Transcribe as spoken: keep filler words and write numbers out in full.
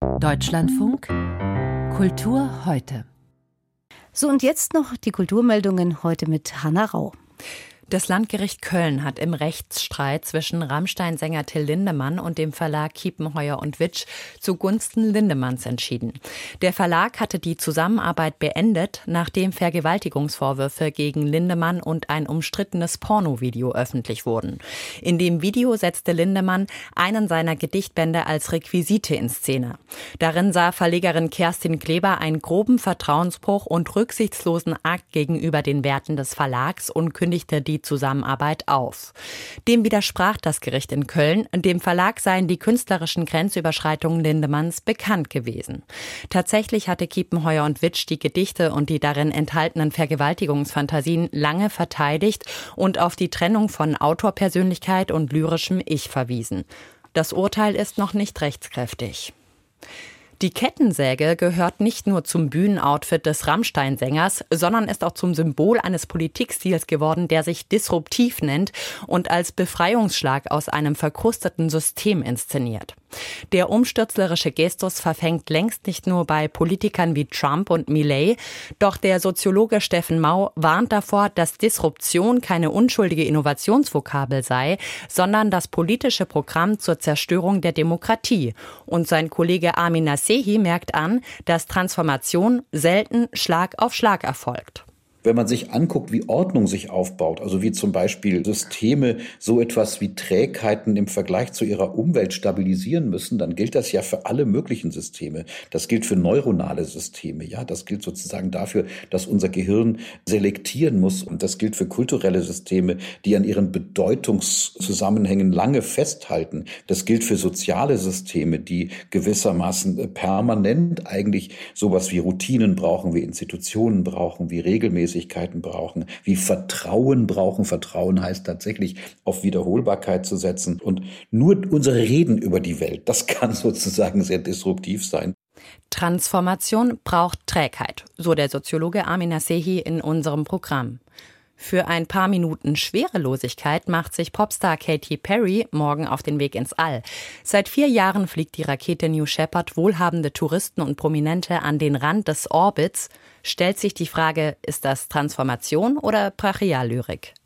Deutschlandfunk Kultur heute. So, und jetzt noch die Kulturmeldungen heute mit Hanna Rau. Das Landgericht Köln hat im Rechtsstreit zwischen Rammstein-Sänger Till Lindemann und dem Verlag Kiepenheuer und Witsch zugunsten Lindemanns entschieden. Der Verlag hatte die Zusammenarbeit beendet, nachdem Vergewaltigungsvorwürfe gegen Lindemann und ein umstrittenes Pornovideo öffentlich wurden. In dem Video setzte Lindemann einen seiner Gedichtbände als Requisite in Szene. Darin sah Verlegerin Kerstin Kleber einen groben Vertrauensbruch und rücksichtslosen Akt gegenüber den Werten des Verlags und kündigte die Zusammenarbeit auf. Dem widersprach das Gericht in Köln. Dem Verlag seien die künstlerischen Grenzüberschreitungen Lindemanns bekannt gewesen. Tatsächlich hatte Kiepenheuer und Witsch die Gedichte und die darin enthaltenen Vergewaltigungsfantasien lange verteidigt und auf die Trennung von Autorpersönlichkeit und lyrischem Ich verwiesen. Das Urteil ist noch nicht rechtskräftig. Die Kettensäge gehört nicht nur zum Bühnenoutfit des Rammstein-Sängers, sondern ist auch zum Symbol eines Politikstils geworden, der sich disruptiv nennt und als Befreiungsschlag aus einem verkrusteten System inszeniert. Der umstürzlerische Gestus verfängt längst nicht nur bei Politikern wie Trump und Milei, doch der Soziologe Steffen Mau warnt davor, dass Disruption keine unschuldige Innovationsvokabel sei, sondern das politische Programm zur Zerstörung der Demokratie. Und sein Kollege Armin Nasehi merkt an, dass Transformation selten Schlag auf Schlag erfolgt. Wenn man sich anguckt, wie Ordnung sich aufbaut, also wie zum Beispiel Systeme so etwas wie Trägheiten im Vergleich zu ihrer Umwelt stabilisieren müssen, dann gilt das ja für alle möglichen Systeme. Das gilt für neuronale Systeme, ja, das gilt sozusagen dafür, dass unser Gehirn selektieren muss, und das gilt für kulturelle Systeme, die an ihren Bedeutungszusammenhängen lange festhalten. Das gilt für soziale Systeme, die gewissermaßen permanent eigentlich sowas wie Routinen brauchen, wie Institutionen brauchen, wie regelmäßig brauchen, wie Vertrauen brauchen. Vertrauen heißt tatsächlich auf Wiederholbarkeit zu setzen. Und nur unsere Reden über die Welt, das kann sozusagen sehr disruptiv sein. Transformation braucht Trägheit, so der Soziologe Armin Nasehi in unserem Programm. Für ein paar Minuten Schwerelosigkeit macht sich Popstar Katy Perry morgen auf den Weg ins All. Seit vier Jahren fliegt die Rakete New Shepard wohlhabende Touristen und Prominente an den Rand des Orbits. Stellt sich die Frage, ist das Transformation oder Brachiallyrik?